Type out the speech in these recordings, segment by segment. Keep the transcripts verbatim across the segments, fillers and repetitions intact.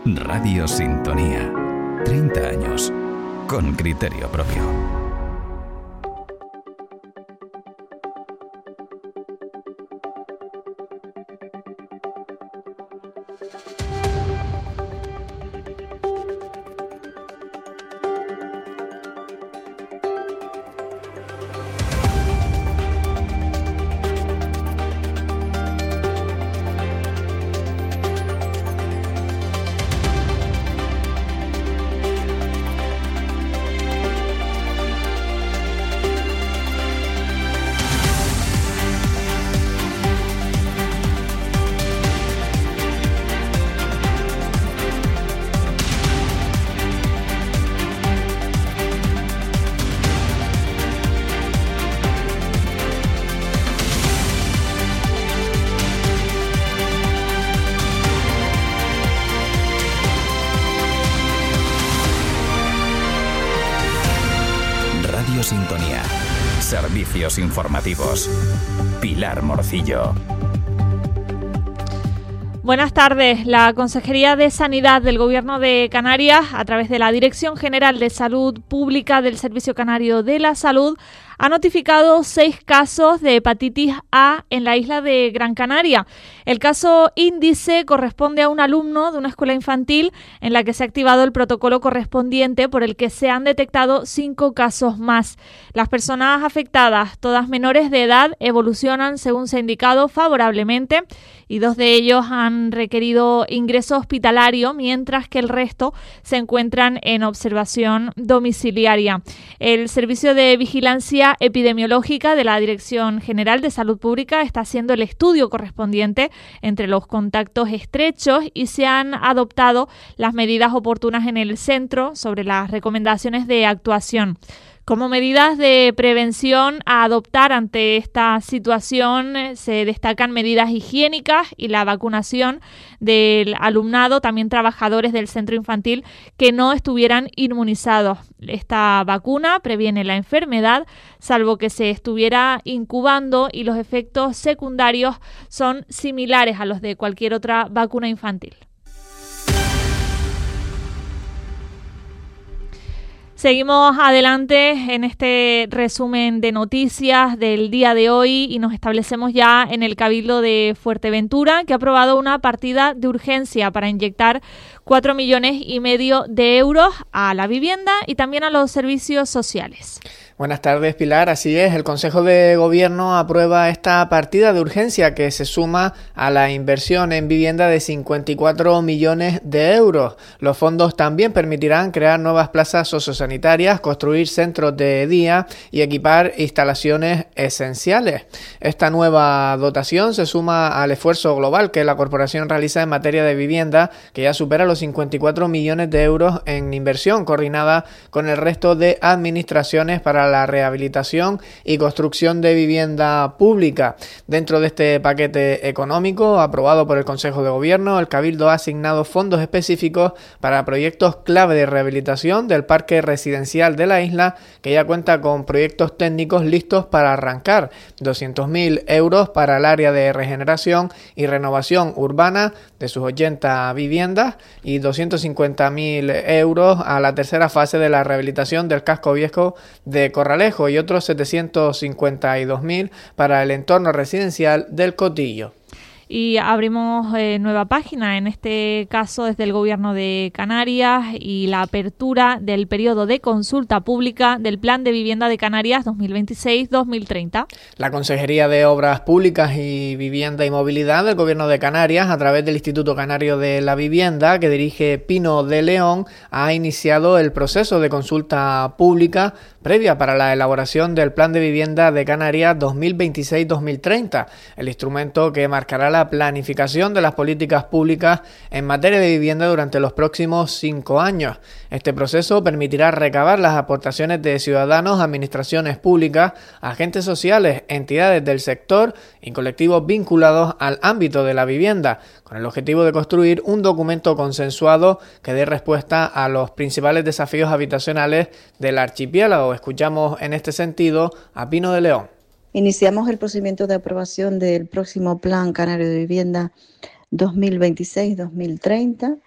Radio Sintonía. treinta años con criterio propio. Sintonía. Servicios informativos. Pilar Morcillo. Buenas tardes. La Consejería de Sanidad del Gobierno de Canarias, a través de la Dirección General de Salud Pública del Servicio Canario de la Salud, ha notificado seis casos de hepatitis A en la isla de Gran Canaria. El caso índice corresponde a un alumno de una escuela infantil en la que se ha activado el protocolo correspondiente por el que se han detectado cinco casos más. Las personas afectadas, todas menores de edad, evolucionan, según se ha indicado, favorablemente y dos de ellos han requerido ingreso hospitalario, mientras que el resto se encuentran en observación domiciliaria. El Servicio de Vigilancia Epidemiológica de la Dirección General de Salud Pública está haciendo el estudio correspondiente entre los contactos estrechos y se han adoptado las medidas oportunas en el centro sobre las recomendaciones de actuación. Como medidas de prevención a adoptar ante esta situación, se destacan medidas higiénicas y la vacunación del alumnado, también trabajadores del centro infantil que no estuvieran inmunizados. Esta vacuna previene la enfermedad, salvo que se estuviera incubando, y los efectos secundarios son similares a los de cualquier otra vacuna infantil. Seguimos adelante en este resumen de noticias del día de hoy y nos establecemos ya en el Cabildo de Fuerteventura, que ha aprobado una partida de urgencia para inyectar cuatro millones y medio de euros a la vivienda y también a los servicios sociales. Buenas tardes, Pilar. Así es, el Consejo de Gobierno aprueba esta partida de urgencia que se suma a la inversión en vivienda de cincuenta y cuatro millones de euros. Los fondos también permitirán crear nuevas plazas sociosanitarias, construir centros de día y equipar instalaciones esenciales. Esta nueva dotación se suma al esfuerzo global que la corporación realiza en materia de vivienda, que ya supera los cincuenta y cuatro millones de euros en inversión coordinada con el resto de administraciones para la rehabilitación y construcción de vivienda pública. Dentro de este paquete económico aprobado por el Consejo de Gobierno, el Cabildo ha asignado fondos específicos para proyectos clave de rehabilitación del parque residencial de la isla, que ya cuenta con proyectos técnicos listos para arrancar. doscientos mil euros para el área de regeneración y renovación urbana de sus ochenta viviendas y doscientos cincuenta mil euros a la tercera fase de la rehabilitación del casco viejo de Corralejo y otros setecientos cincuenta y dos mil para el entorno residencial del Cotillo. Y abrimos eh, nueva página, en este caso desde el Gobierno de Canarias, y la apertura del periodo de consulta pública del Plan de Vivienda de Canarias dos mil veintiséis dos mil treinta. La Consejería de Obras Públicas y Vivienda y Movilidad del Gobierno de Canarias, a través del Instituto Canario de la Vivienda, que dirige Pino de León, ha iniciado el proceso de consulta pública previa para la elaboración del Plan de Vivienda de Canarias dos mil veintiséis dos mil treinta, el instrumento que marcará la planificación de las políticas públicas en materia de vivienda durante los próximos cinco años. Este proceso permitirá recabar las aportaciones de ciudadanos, administraciones públicas, agentes sociales, entidades del sector y colectivos vinculados al ámbito de la vivienda, con el objetivo de construir un documento consensuado que dé respuesta a los principales desafíos habitacionales del archipiélago. Escuchamos en este sentido a Pino de León. Iniciamos el procedimiento de aprobación del próximo Plan Canario de Vivienda dos mil veintiséis dos mil treinta,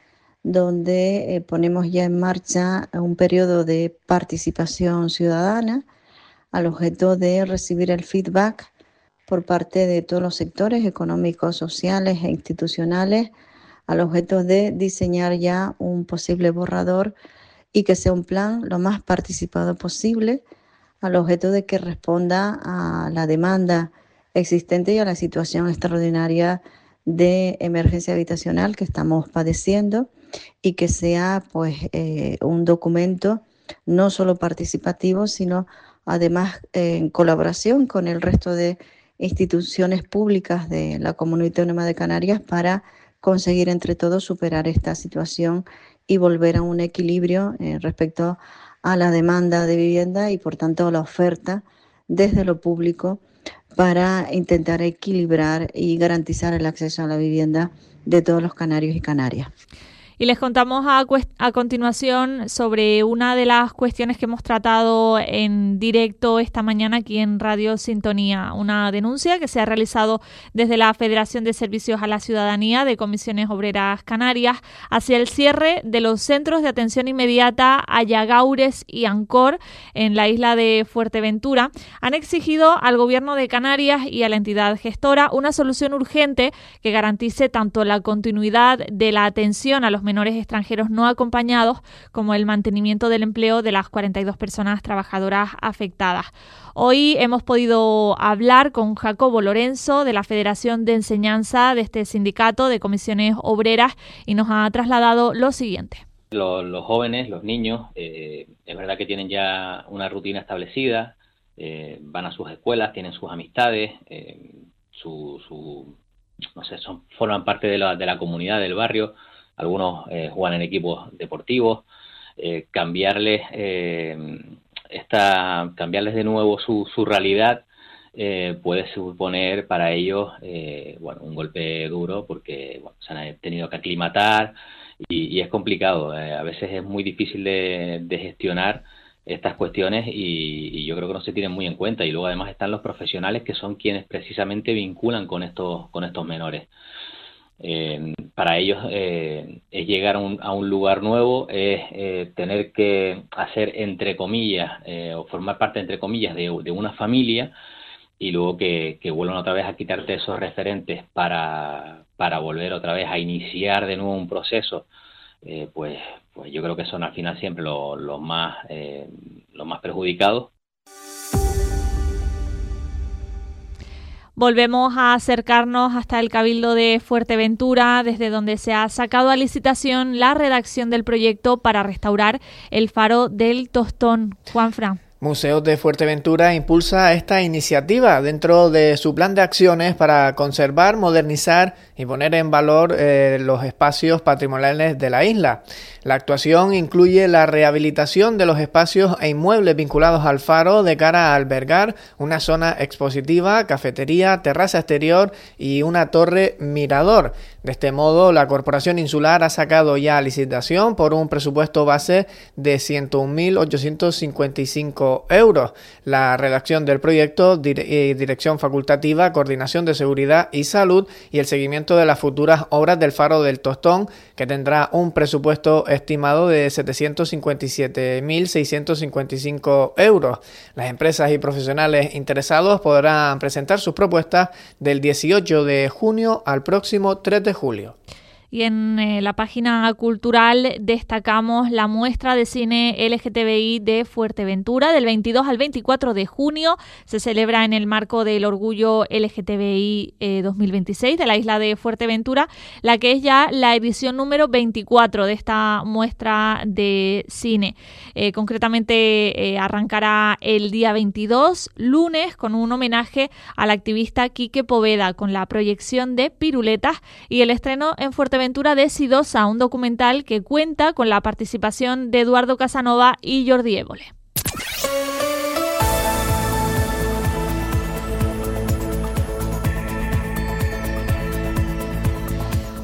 donde eh, ponemos ya en marcha un periodo de participación ciudadana al objeto de recibir el feedback por parte de todos los sectores económicos, sociales e institucionales, al objeto de diseñar ya un posible borrador y que sea un plan lo más participado posible, al objeto de que responda a la demanda existente y a la situación extraordinaria de emergencia habitacional que estamos padeciendo, y que sea pues eh, un documento no solo participativo, sino además eh, en colaboración con el resto de instituciones públicas de la Comunidad Autónoma de Canarias para conseguir entre todos superar esta situación y volver a un equilibrio eh, respecto a la demanda de vivienda y por tanto a la oferta desde lo público, para intentar equilibrar y garantizar el acceso a la vivienda de todos los canarios y canarias. Y les contamos a, a continuación sobre una de las cuestiones que hemos tratado en directo esta mañana aquí en Radio Sintonía. Una denuncia que se ha realizado desde la Federación de Servicios a la Ciudadanía de Comisiones Obreras Canarias hacia el cierre de los centros de atención inmediata Ayagaures y Ancor en la isla de Fuerteventura. Han exigido al Gobierno de Canarias y a la entidad gestora una solución urgente que garantice tanto la continuidad de la atención a los menores extranjeros no acompañados como el mantenimiento del empleo de las cuarenta y dos personas trabajadoras afectadas. Hoy hemos podido hablar con Jacobo Lorenzo de la Federación de Enseñanza de este sindicato de comisiones obreras y nos ha trasladado lo siguiente. Los, los jóvenes, los niños, eh, es verdad que tienen ya una rutina establecida, eh, van a sus escuelas, tienen sus amistades, eh, su, su, no sé, son, forman parte de la, de la comunidad, del barrio. Algunos eh, juegan en equipos deportivos. Eh, cambiarles eh, esta, cambiarles de nuevo su, su realidad eh, puede suponer para ellos eh, bueno, un golpe duro, porque bueno, se han tenido que aclimatar y, y es complicado. Eh, a veces es muy difícil de, de gestionar estas cuestiones y, y yo creo que no se tienen muy en cuenta. Y luego además están los profesionales, que son quienes precisamente vinculan con estos, con estos menores. Eh, para ellos eh, es llegar a un, a un lugar nuevo, es eh, tener que hacer entre comillas eh, o formar parte entre comillas de, de una familia, y luego que, que vuelvan otra vez a quitarte esos referentes para, para volver otra vez a iniciar de nuevo un proceso. Eh, pues, pues yo creo que son al final siempre los, los más eh, los más perjudicados. Volvemos a acercarnos hasta el Cabildo de Fuerteventura, desde donde se ha sacado a licitación la redacción del proyecto para restaurar el faro del Tostón. Juanfran. Museos de Fuerteventura impulsa esta iniciativa dentro de su plan de acciones para conservar, modernizar y poner en valor eh, los espacios patrimoniales de la isla. La actuación incluye la rehabilitación de los espacios e inmuebles vinculados al faro de cara a albergar una zona expositiva, cafetería, terraza exterior y una torre mirador. De este modo, la Corporación Insular ha sacado ya a licitación por un presupuesto base de ciento un mil ochocientos cincuenta y cinco euros. La redacción del proyecto, dire- dirección facultativa, coordinación de seguridad y salud y el seguimiento de las futuras obras del faro del Tostón, que tendrá un presupuesto estimado de setecientos cincuenta y siete mil seiscientos cincuenta y cinco euros. Las empresas y profesionales interesados podrán presentar sus propuestas del dieciocho de junio al próximo tres de julio. Y en eh, la página cultural destacamos la muestra de cine L G T B I de Fuerteventura. Del veintidós al veinticuatro de junio se celebra en el marco del Orgullo L G T B I eh, dos mil veintiséis de la isla de Fuerteventura, la que es ya la edición número veinticuatro de esta muestra de cine. Eh, concretamente eh, arrancará el día veintidós, lunes, con un homenaje al activista Quique Poveda, con la proyección de Piruletas y el estreno en Fuerteventura de Sidosa, un documental que cuenta con la participación de Eduardo Casanova y Jordi Évole.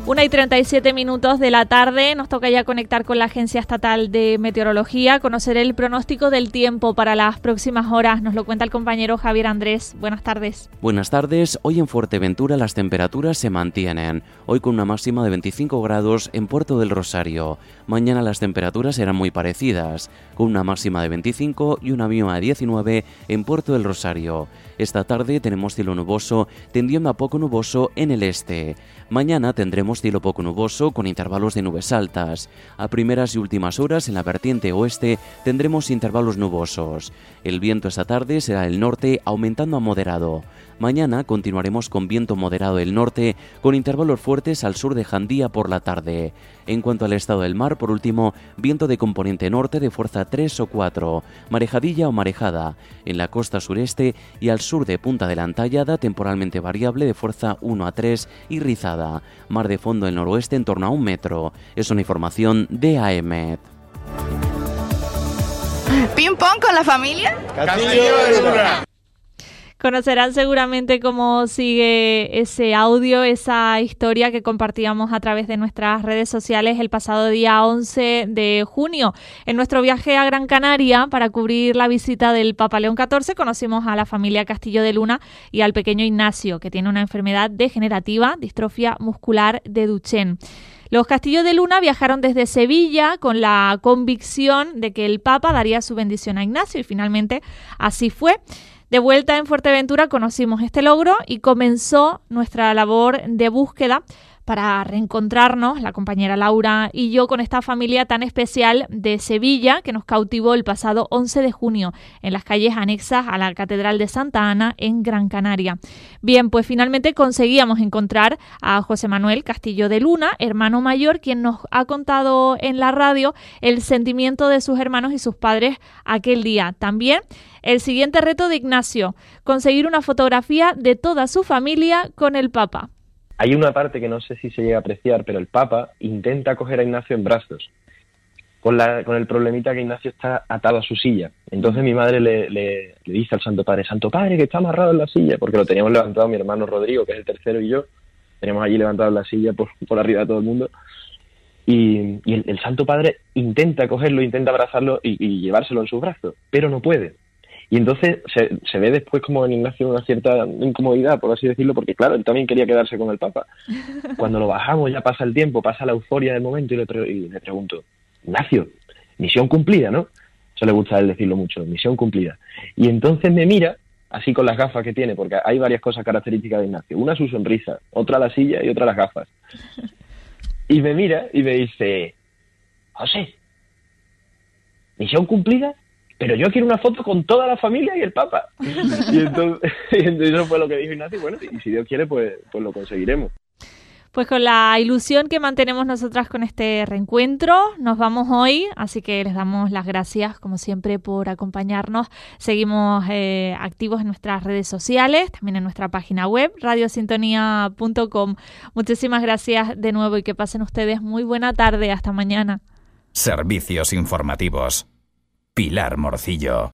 una y treinta y siete minutos de la tarde, nos toca ya conectar con la Agencia Estatal de Meteorología, conocer el pronóstico del tiempo para las próximas horas. Nos lo cuenta el compañero Javier Andrés. Buenas tardes. Buenas tardes. Hoy en Fuerteventura las temperaturas se mantienen. Hoy con una máxima de veinticinco grados en Puerto del Rosario. Mañana las temperaturas serán muy parecidas, con una máxima de veinticinco y una mínima de diecinueve en Puerto del Rosario. Esta tarde tenemos cielo nuboso, tendiendo a poco nuboso en el este. Mañana tendremos cielo poco nuboso con intervalos de nubes altas. A primeras y últimas horas en la vertiente oeste tendremos intervalos nubosos. El viento esta tarde será del norte aumentando a moderado. Mañana continuaremos con viento moderado del norte con intervalos fuertes al sur de Jandía por la tarde. En cuanto al estado del mar, por último, viento de componente norte de fuerza tres o cuatro, marejadilla o marejada, en la costa sureste y al sur de Punta de la Antallada temporalmente variable de fuerza uno a tres y rizada, mar de fondo del noroeste en torno a un metro. Es una información de AEMET. ¿Ping pong con la familia? Castillo de Luna. Conocerán seguramente cómo sigue ese audio, esa historia que compartíamos a través de nuestras redes sociales el pasado día once de junio. En nuestro viaje a Gran Canaria para cubrir la visita del Papa León catorce conocimos a la familia Castillo de Luna y al pequeño Ignacio, que tiene una enfermedad degenerativa, distrofia muscular de Duchenne. Los Castillo de Luna viajaron desde Sevilla con la convicción de que el Papa daría su bendición a Ignacio y finalmente así fue. De vuelta en Fuerteventura conocimos este logro y comenzó nuestra labor de búsqueda para reencontrarnos, la compañera Laura y yo, con esta familia tan especial de Sevilla que nos cautivó el pasado once de junio en las calles anexas a la Catedral de Santa Ana en Gran Canaria. Bien, pues finalmente conseguíamos encontrar a José Manuel Castillo de Luna, hermano mayor, quien nos ha contado en la radio el sentimiento de sus hermanos y sus padres aquel día. También el siguiente reto de Ignacio, conseguir una fotografía de toda su familia con el Papa. Hay una parte que no sé si se llega a apreciar, pero el Papa intenta coger a Ignacio en brazos, con, la, con el problemita que Ignacio está atado a su silla. Entonces mi madre le, le, le dice al Santo Padre, Santo Padre, que está amarrado en la silla, porque lo teníamos levantado mi hermano Rodrigo, que es el tercero, y yo, teníamos allí levantado en la silla por, por arriba de todo el mundo. Y, y el, el Santo Padre intenta cogerlo, intenta abrazarlo y, y llevárselo en sus brazos, pero no puede. Y entonces se, se ve después como en Ignacio una cierta incomodidad, por así decirlo, porque claro, él también quería quedarse con el Papa. Cuando lo bajamos, ya pasa el tiempo, pasa la euforia del momento y le, pre- y le pregunto, Ignacio, misión cumplida, ¿no? Eso le gusta a él decirlo mucho, misión cumplida. Y entonces me mira, así con las gafas que tiene, porque hay varias cosas características de Ignacio. Una su sonrisa, otra la silla y otra las gafas. Y me mira y me dice, José, misión cumplida, pero yo quiero una foto con toda la familia y el Papa. Y entonces, y entonces eso fue lo que dijo Ignacio, y bueno, y si Dios quiere, pues, pues lo conseguiremos. Pues con la ilusión que mantenemos nosotras con este reencuentro, nos vamos hoy, así que les damos las gracias, como siempre, por acompañarnos. Seguimos eh, activos en nuestras redes sociales, también en nuestra página web, radio sintonía punto com. Muchísimas gracias de nuevo y que pasen ustedes muy buena tarde. Hasta mañana. Servicios informativos. Pilar Morcillo.